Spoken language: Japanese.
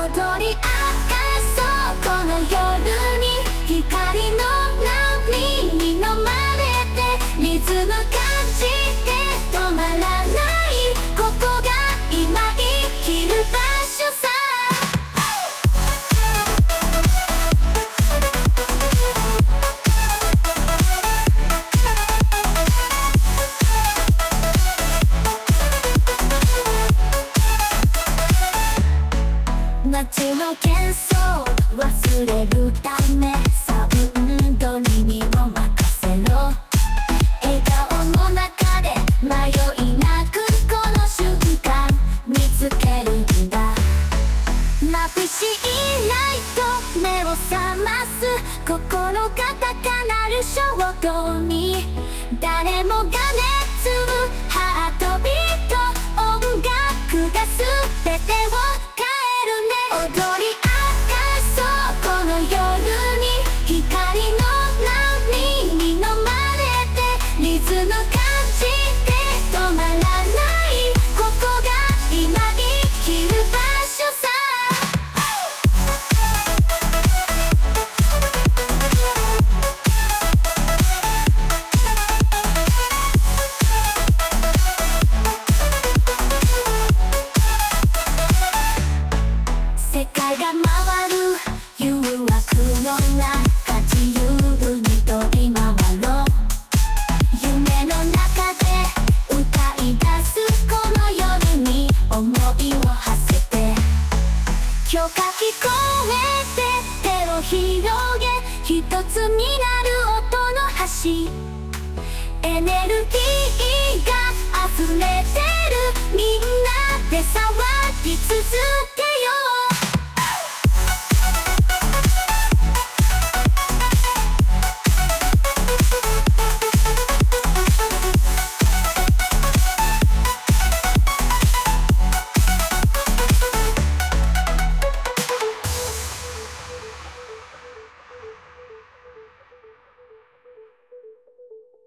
踊り明かそうこの夜に光の波に飲まれてリズム感じて止まらないここが今生きる場所さ街の喧騒忘れるためサウンドに身を任せろ笑顔の中で迷いなくこの瞬間見つけるんだ眩しいライト目を覚ます心が高鳴る衝動に誰もが熱ハートビート音楽が全てを踊り明かそうこの夜に光の波に飲まれてリズム感じて止まらないここが今生きる場所さ世界が回る誘惑の中自由に飛び回ろう夢の中で歌い出すこの夜に思いを馳せて今日か聞こえて手を広げ一つになる音の橋エネルギーが溢れてるみんなで騒ぎ続けよう